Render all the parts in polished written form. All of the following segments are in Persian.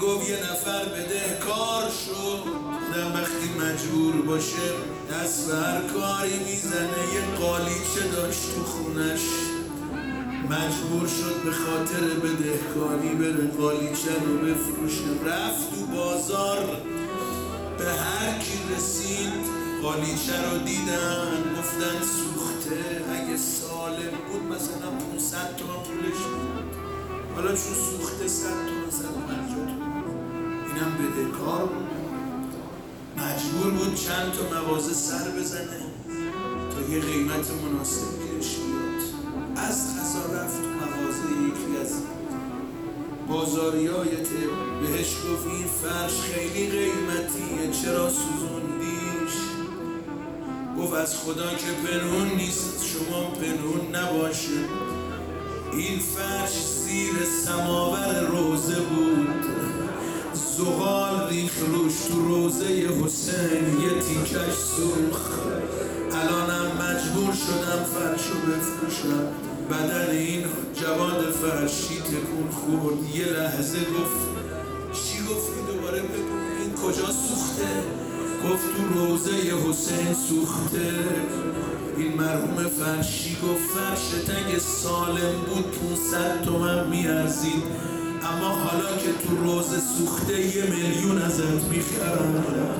گفت یه نفر بدهکار شد، آدم وقتی مجبور باشه دست به هر کاری میزنه. یه قالیچه داشت تو خونش، مجبور شد به خاطر بدهکاری بره قالیچه رو بفروشه. رفت تو بازار، به هر کی رسید قالیچه رو دیدن، گفتن سوخته. اگه سالم بود مثلا 500 تومن پولش بود، حالا چون سوخته 100 تومن 150 تومن. اینم بدهکار بود، مجبور بود چند تا مغازه سر بزنه تا یه قیمت مناسب گیرش بیاد. از قضا رفت تو مغازه یکی از بازاریای بهش گفت این فرش خیلی قیمتیه، چرا سوزوندیش؟ گفت از خدا که پنهون نیست، شما پنهون نباشه. این فرش زیر سماور روزه بود، زغال ریخ روش تو روزه حسین، یه تیکش سوخت. الانم مجبور شدم فرشو بفروشم. بدن این جواد فرشی تکون خورد، یه لحظه گفت چی گفتی؟ دوباره بگو این کجا سوخته؟ گفت تو روزه حسین سوخته. این مرحوم فرشی گفت فرشت اگه سالم بود 500 تومن میارزید، اما حالا که تو روزه سوخته 1,000,000 ازت میخرم.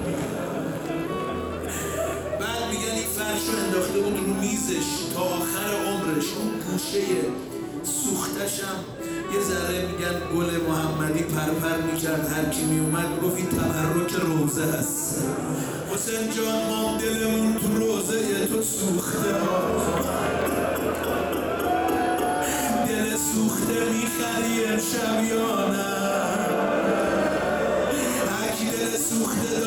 بعد میگن این فرشو انداخته بود رو میزش تا آخر عمرش. اون گوشه سوختشم یه ذره میگن گل محمدی پرپر میکرد، هر کی میومد گفت این تبرک روزه هست. حسین جان ما دلمون تو روزه تو سوخته، دل سوخته میخری امشب یا نه؟ هرکی دل سوخته